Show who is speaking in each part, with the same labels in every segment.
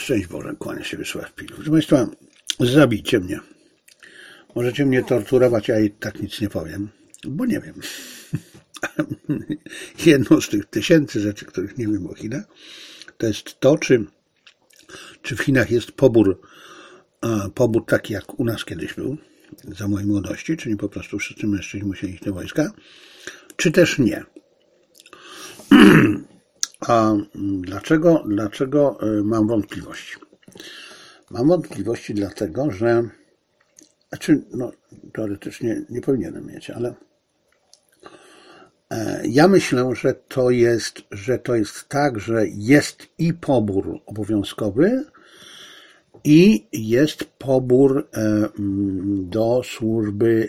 Speaker 1: Szczęść Boże, kłania się Wiesław Piluk. Proszę Państwa, zabijcie mnie. Możecie mnie torturować, ja i tak nic nie powiem, bo nie wiem. Jedną z tych tysięcy rzeczy, których nie wiem o Chinach, to jest to, czy w Chinach jest pobór taki, jak u nas kiedyś był, za mojej młodości, czyli po prostu wszyscy mężczyźni musieli iść do wojska, czy też nie. A dlaczego mam wątpliwości? Mam wątpliwości dlatego, że teoretycznie nie powinienem mieć, ale ja myślę, że to jest tak, że jest i pobór obowiązkowy, i jest pobór do służby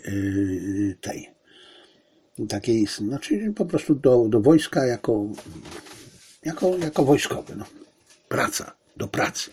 Speaker 1: takiej, znaczy po prostu do wojska jako wojskowy. No. Praca, do pracy.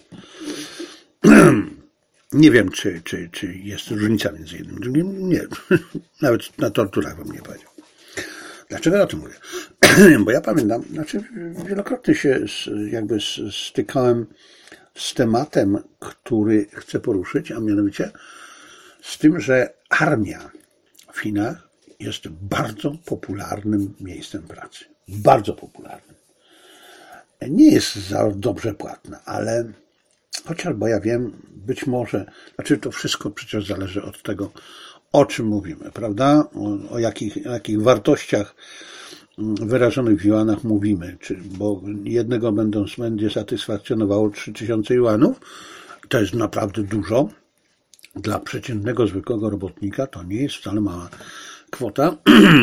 Speaker 1: Nie wiem, czy jest różnica między jednym i drugim. Nie, nawet na torturach bym nie powiedział. Dlaczego o tym mówię? Bo ja pamiętam, wielokrotnie się stykałem z tematem, który chcę poruszyć, a mianowicie z tym, że armia w Chinach jest bardzo popularnym miejscem pracy. Bardzo popularnym. Nie jest za dobrze płatna, ale chociaż, bo ja wiem, być może, to wszystko przecież zależy od tego, o czym mówimy, prawda? O jakich wartościach wyrażonych w juanach mówimy, bo jednego będzie satysfakcjonowało 3000 juanów, to jest naprawdę dużo. Dla przeciętnego, zwykłego robotnika to nie jest wcale mała kwota,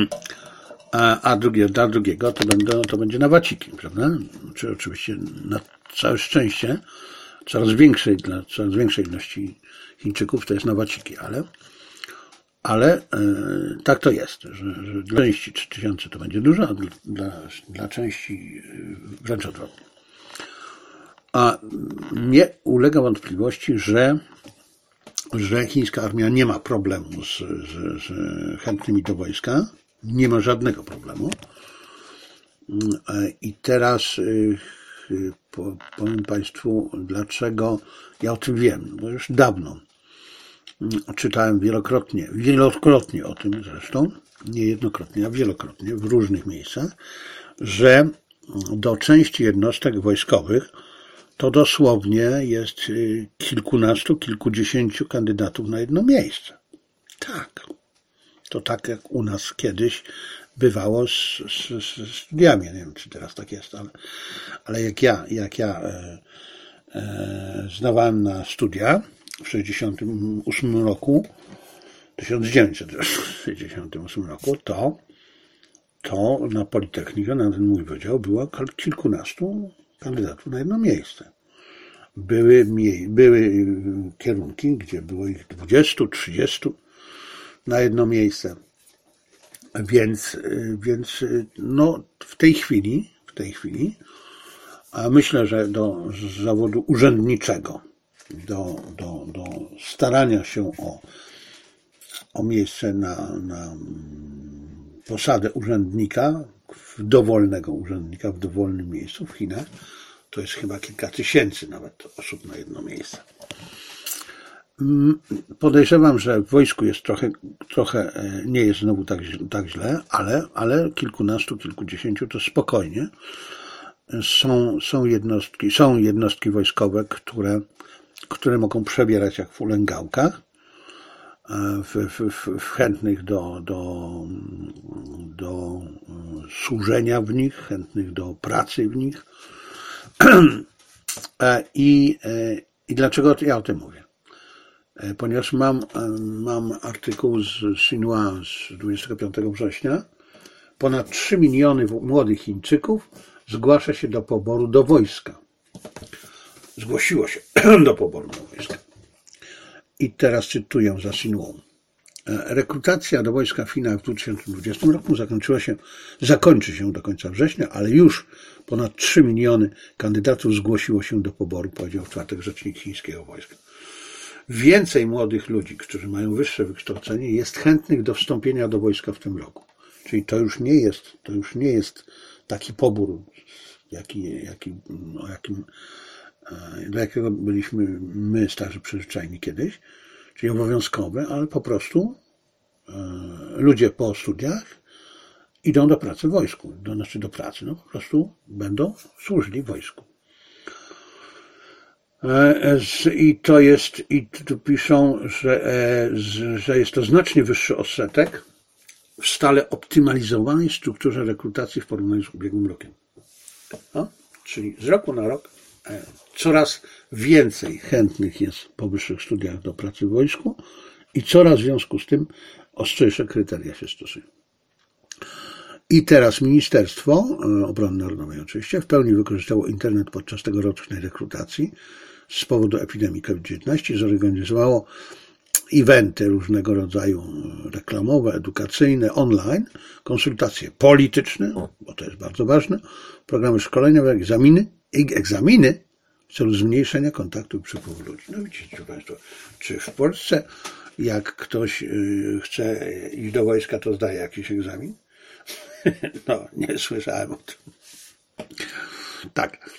Speaker 1: a dla drugiego to będzie na waciki, prawda? Czy oczywiście na całe szczęście dla coraz większej ilości Chińczyków to jest na waciki, ale tak to jest, że dla części 3000 to będzie dużo, a dla części wręcz odwrotnie. A nie ulega wątpliwości, że chińska armia nie ma problemu z chętnymi do wojska, nie ma żadnego problemu. I teraz powiem Państwu, dlaczego ja o tym wiem, bo już dawno czytałem wielokrotnie o tym zresztą, nie jednokrotnie, a wielokrotnie w różnych miejscach, że do części jednostek wojskowych to dosłownie jest kilkunastu, kilkudziesięciu kandydatów na jedno miejsce. Tak. To tak jak u nas kiedyś bywało z studiami. Nie wiem, czy teraz tak jest, ale jak ja zdawałem na studia w 1968 roku, 1968 roku, to na Politechnikę, na ten mój wydział, było kilkunastu kandydatów na jedno miejsce. Były kierunki, gdzie było ich 20, 30 na jedno miejsce. Więc w tej chwili, a myślę, że do zawodu urzędniczego, do starania się o miejsce na posadę urzędnika, dowolnego urzędnika w dowolnym miejscu w Chinach, to jest chyba kilka tysięcy nawet osób na jedno miejsce. Podejrzewam, że w wojsku jest trochę nie jest znowu tak źle, ale kilkunastu, kilkudziesięciu to spokojnie. Są jednostki wojskowe, które mogą przebierać jak w ulęgałkach, w chętnych do służenia w nich, chętnych do pracy w nich. I dlaczego ja o tym mówię? Ponieważ mam artykuł z Xinhua z 25 września. Ponad 3 miliony młodych Chińczyków zgłasza się do poboru do wojska. Zgłosiło się do poboru do wojska. I teraz cytuję za Xinhua. Rekrutacja do wojska w Chinach w 2020 roku zakończy się do końca września, ale już ponad 3 miliony kandydatów zgłosiło się do poboru, powiedział w czwartek rzecznik chińskiego wojska. Więcej młodych ludzi, którzy mają wyższe wykształcenie, jest chętnych do wstąpienia do wojska w tym roku. Czyli to już nie jest taki pobór, o jakim do jakiego byliśmy my starzy przyzwyczajeni kiedyś, czyli obowiązkowe, ale po prostu ludzie po studiach idą do pracy w wojsku, do pracy, no po prostu będą służyli w wojsku. I to jest, i tu piszą, że jest to znacznie wyższy odsetek w stale optymalizowanej strukturze rekrutacji w porównaniu z ubiegłym rokiem. No, czyli z roku na rok coraz więcej chętnych jest po wyższych studiach do pracy w wojsku i coraz w związku z tym ostrzejsze kryteria się stosują. I teraz Ministerstwo Obrony Narodowej oczywiście w pełni wykorzystało internet podczas tegorocznej rekrutacji z powodu epidemii COVID-19, zorganizowało eventy różnego rodzaju reklamowe, edukacyjne, online, konsultacje polityczne, bo to jest bardzo ważne, programy szkoleniowe, egzaminy w celu zmniejszenia kontaktu i przepływu ludzi. No widzicie Państwo, czy w Polsce jak ktoś chce iść do wojska, to zdaje jakiś egzamin? No, nie słyszałem o tym. Tak.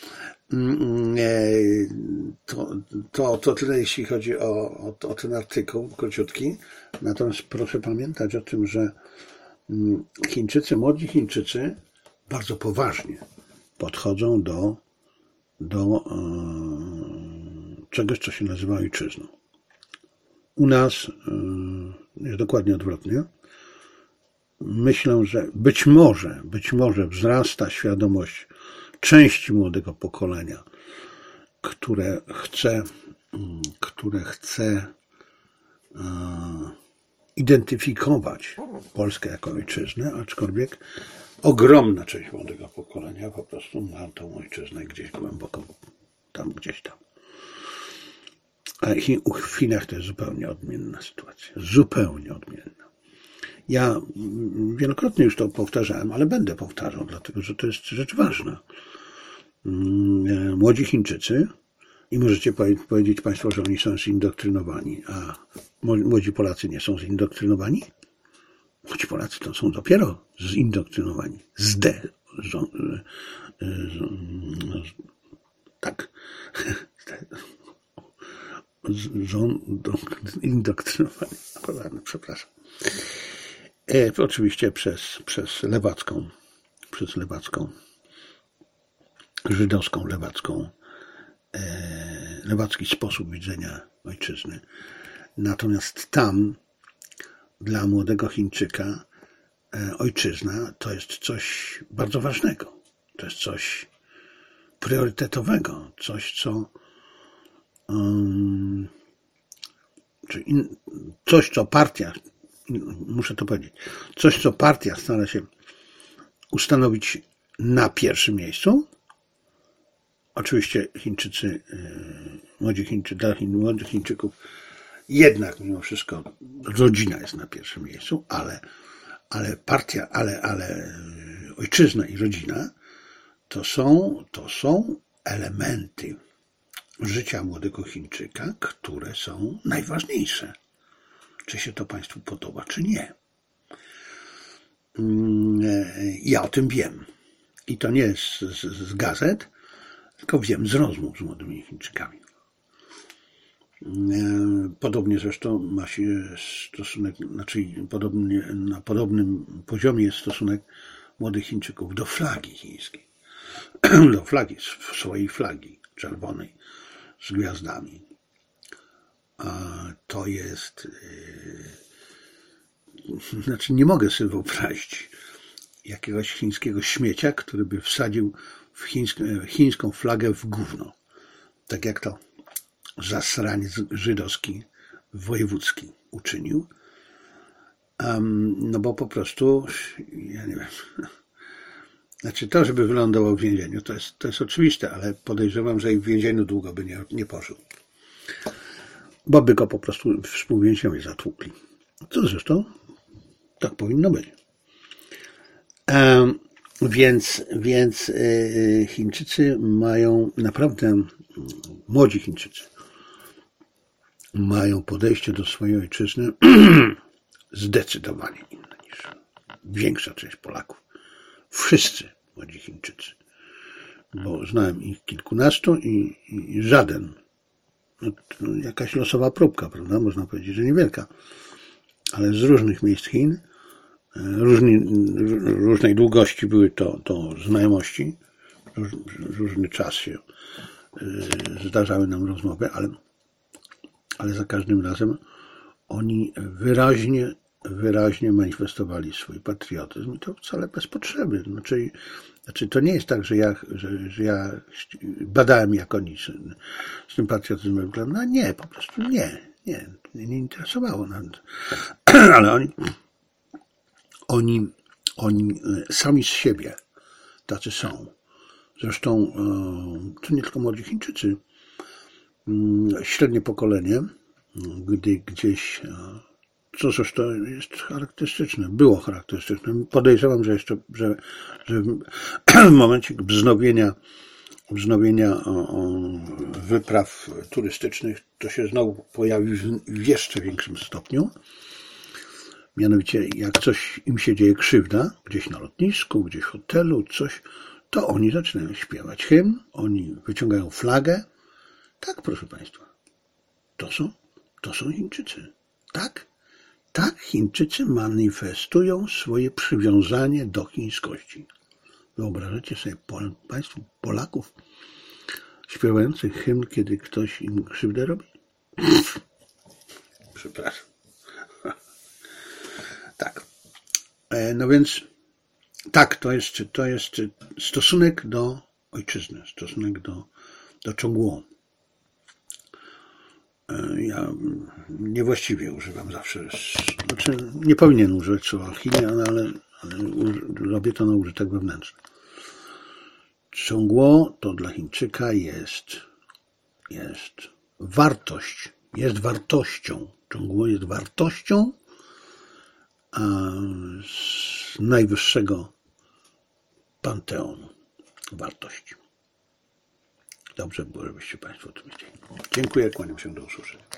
Speaker 1: To tyle, jeśli chodzi o ten artykuł króciutki. Natomiast proszę pamiętać o tym, że młodzi Chińczycy bardzo poważnie podchodzą do czegoś, co się nazywa ojczyzną. U nas jest dokładnie odwrotnie. Myślę, że być może wzrasta świadomość części młodego pokolenia, które chce identyfikować Polskę jako ojczyznę, aczkolwiek ogromna część młodego pokolenia po prostu ma tą ojczyznę gdzieś głęboko, gdzieś tam. A w Chinach to jest zupełnie odmienna sytuacja. Zupełnie odmienna. Ja wielokrotnie już to powtarzałem, ale będę powtarzał, dlatego że to jest rzecz ważna. Młodzi Chińczycy, i możecie powiedzieć Państwo, że oni są zindoktrynowani, a młodzi Polacy nie są zindoktrynowani? Młodzi Polacy to są dopiero zindoktrynowani. Tak. Indoktrynowani. Przepraszam. Oczywiście przez lewacką, żydowską, lewacki sposób widzenia ojczyzny. Natomiast tam dla młodego Chińczyka ojczyzna to jest coś bardzo ważnego. To jest coś priorytetowego. Coś, co partia, muszę to powiedzieć, coś, co partia stara się ustanowić na pierwszym miejscu. Oczywiście Chińczycy, dla młodych Chińczyków jednak mimo wszystko rodzina jest na pierwszym miejscu, ale partia, ale ojczyzna i rodzina to są elementy życia młodego Chińczyka, które są najważniejsze. Czy się to Państwu podoba, czy nie. Ja o tym wiem. I to nie z gazet, tylko wiem z rozmów z młodymi Chińczykami. Podobnie zresztą ma się stosunek, na podobnym poziomie jest stosunek młodych Chińczyków do flagi chińskiej. Do flagi, swojej flagi czerwonej z gwiazdami. To jest... nie mogę sobie wyobrazić jakiegoś chińskiego śmiecia, który by wsadził w chińską flagę w gówno. Tak jak to zasraniec żydowski wojewódzki uczynił. No bo po prostu, ja nie wiem... to, żeby wylądował w więzieniu, to jest oczywiste, ale podejrzewam, że i w więzieniu długo by nie pożył. Bo by go po prostu współwięźniowie zatłukli. Co zresztą tak powinno być. Więc Chińczycy mają naprawdę, młodzi Chińczycy mają podejście do swojej ojczyzny zdecydowanie inne niż większa część Polaków. Wszyscy młodzi Chińczycy bo znałem ich kilkunastu i żaden. Jakaś losowa próbka, prawda? Można powiedzieć, że niewielka. Ale z różnych miejsc Chin, różnej długości były to znajomości. Różny czas się zdarzały nam rozmowy, ale za każdym razem oni wyraźnie manifestowali swój patriotyzm i to wcale bez potrzeby. Znaczy to nie jest tak, że ja badałem, jak oni z tym patriotyzmem wyglądają. No nie, po prostu nie interesowało nas. Ale oni sami z siebie tacy są. Zresztą to nie tylko młodzi Chińczycy. Średnie pokolenie, gdy gdzieś, co zresztą jest charakterystyczne, było charakterystyczne. Podejrzewam, że w momencie wznowienia wypraw turystycznych to się znowu pojawi w jeszcze większym stopniu. Mianowicie, jak coś im się dzieje krzywda, gdzieś na lotnisku, gdzieś w hotelu, coś, to oni zaczynają śpiewać hymn, oni wyciągają flagę. Tak, proszę Państwa, to są Chińczycy. Tak, Chińczycy manifestują swoje przywiązanie do chińskości. Wyobrażacie sobie Państwo Polaków śpiewających hymn, kiedy ktoś im krzywdę robi? Przepraszam. Tak. No więc tak, to jest stosunek do ojczyzny, stosunek do Chongguo. Ja niewłaściwie używam zawsze, znaczy nie powinien używać słowa Chinie, ale robię to na użytek wewnętrzny. Chongguo to dla Chińczyka jest wartość, jest wartością. Chongguo jest wartością z najwyższego panteonu wartości. Dobrze było, żebyście Państwo o tym wiedzieli. Dziękuję, kłaniam się, do usłyszenia.